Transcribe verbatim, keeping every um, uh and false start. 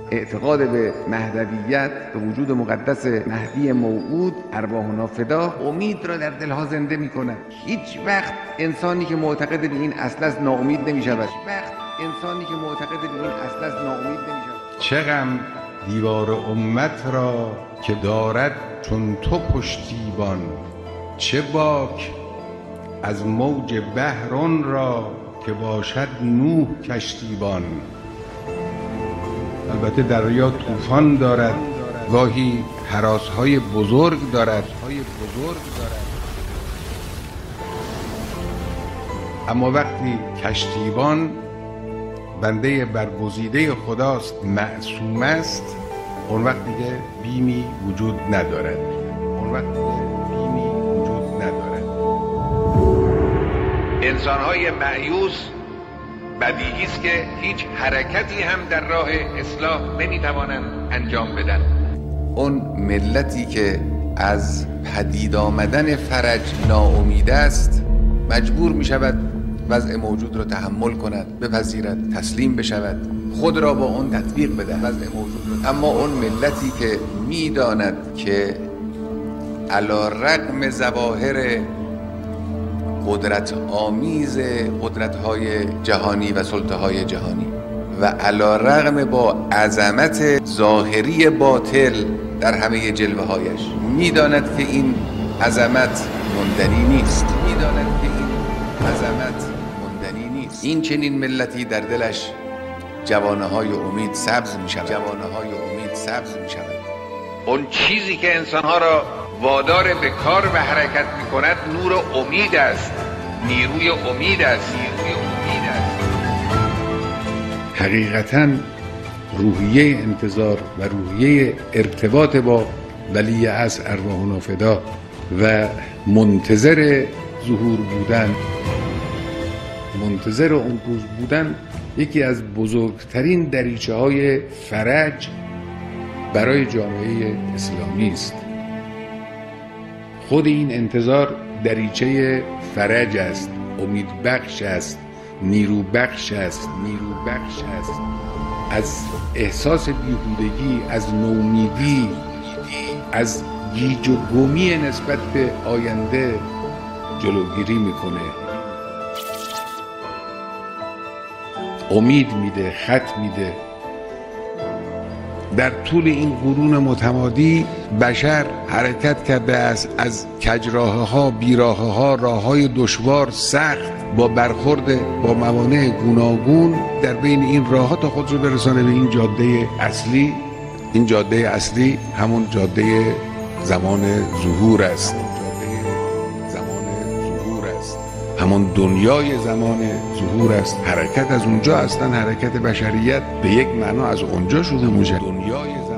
اعتقاد به مهدویت، به وجود مقدس مهدی موعود، ارواحنا فدا، امید را در دلها زنده می‌کند. هیچ وقت انسانی که معتقد به این اصل است ناامید نمی‌شود. هیچ وقت انسانی که معتقد به این اصل است ناامید نمی‌شود. چه غم دیوار امت را که دارد چون تو پشتیبان، چه باک از موج بحران را که باشد نوح کشتیبان. البته دریا طوفان دارد، گاهی هراس‌های بزرگ دارد اما وقتی کشتیبان بنده برگزیده خداست، معصوم است، اون وقت دیگه بیمی وجود ندارد. اون وقت دیگه بیمی وجود ندارد. انسان‌های مایوس بدیهی است که هیچ حرکتی هم در راه اصلاح نمی‌توانند انجام بدن. اون ملتی که از پدید آمدن فرج ناامید است مجبور می‌شود وضع موجود را تحمل کند، بپذیرد، تسلیم بشود، خود را با اون تطبیق بده وضع موجود را. اما اون ملتی که می‌داند که علی رغم ظواهر قدرت آمیز قدرت‌های جهانی و سلطه‌های جهانی و علی رغم با عظمت ظاهری باطل در همه جلوه‌هایش می‌داند که این عظمت ماندنی نیست، می‌داند که این عظمت ماندنی نیست. این چنین ملتی در دلش جوانه‌های امید سبز می‌شود، جوانه‌های امید سبز می‌شود. اون چیزی که انسان‌ها را وادار به کار و حرکت می‌کند نور امید است، نیروی امید است، نیروی امید است. حقیقتاً روحیه انتظار و روحیه ارتباط با ولی عصر ارواحنا فدا و منتظر ظهور بودن، منتظر اون روز بودن، یکی از بزرگترین دریچه‌های فرج برای جامعه اسلامی است. خود این انتظار دریچه فرج است، امید بخش است، نیرو بخش است، نیرو بخش است. از احساس بیهودگی، از نومیدی، از گیج و گمی نسبت به آینده جلوگیری میکنه. امید میده، خط میده. در طول این قرون متمادی بشر حرکت کرده است از کجراه‌ها، بیراه‌ها، راه‌های دشوار، سخت، با برخورد با موانع گوناگون در بین این راه‌ها تا خود رو برسانه به این جاده اصلی. این جاده اصلی همون جاده زمان ظهور است، زمان ظهور است، همون دنیای زمان ظهور است. حرکت از اونجا، اصلا حرکت بشریت به یک معنا از اونجا شده موجه. دنیای